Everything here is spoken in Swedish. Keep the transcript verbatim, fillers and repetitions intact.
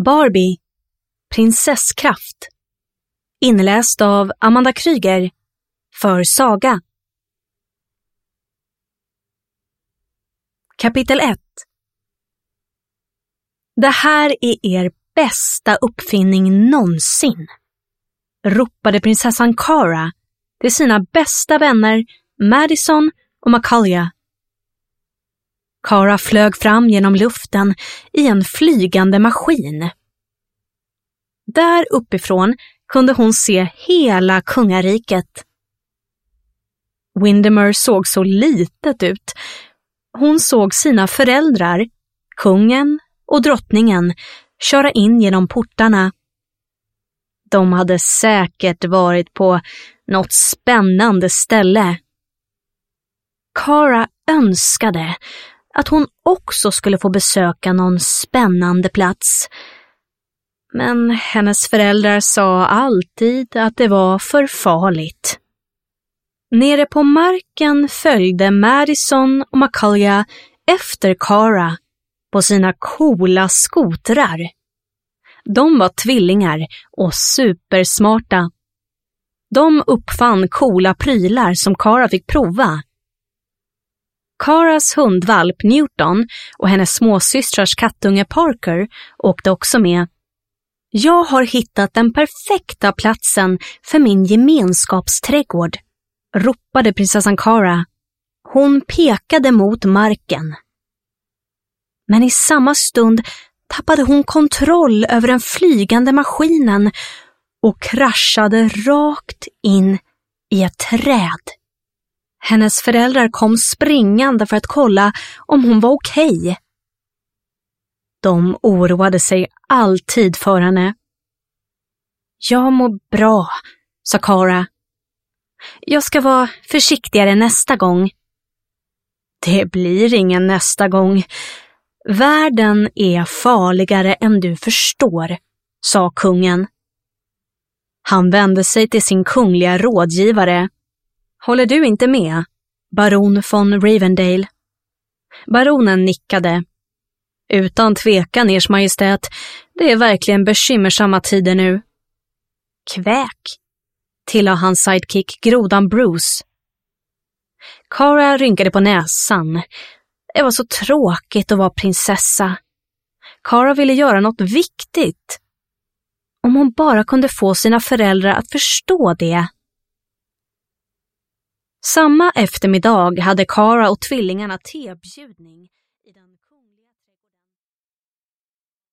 Barbie, prinsesskraft. Inläst av Amanda Kryger för Saga. Kapitel ett. Det här är er bästa uppfinning någonsin, ropade prinsessan Cara till sina bästa vänner Madison och Macaulay. Cara flög fram genom luften i en flygande maskin. Där uppifrån kunde hon se hela kungariket. Windermere såg så litet ut. Hon såg sina föräldrar, kungen och drottningen, köra in genom portarna. De hade säkert varit på något spännande ställe. Cara önskade att hon också skulle få besöka någon spännande plats. Men hennes föräldrar sa alltid att det var för farligt. Nere på marken följde Madison och Macaulay efter Cara på sina coola skotrar. De var tvillingar och supersmarta. De uppfann coola prylar som Cara fick prova. Caras hundvalp Newton och hennes småsystrars kattunge Parker åkte också med. Jag har hittat den perfekta platsen för min gemenskapsträdgård, ropade prinsessan Cara. Hon pekade mot marken. Men i samma stund tappade hon kontroll över den flygande maskinen och kraschade rakt in i ett träd. Hennes föräldrar kom springande för att kolla om hon var okej. De oroade sig alltid för henne. Jag mår bra, sa Cara. Jag ska vara försiktigare nästa gång. Det blir ingen nästa gång. Världen är farligare än du förstår, sa kungen. Han vände sig till sin kungliga rådgivare. Håller du inte med, baron von Ravendale? Baronen nickade. Utan tvekan, ers majestät, det är verkligen bekymmersamma tider nu. Kväk, tillade hans sidekick grodan Bruce. Cara rynkade på näsan. Det var så tråkigt att vara prinsessa. Cara ville göra något viktigt. Om hon bara kunde få sina föräldrar att förstå det. Samma eftermiddag hade Cara och tvillingarna tebjudning i den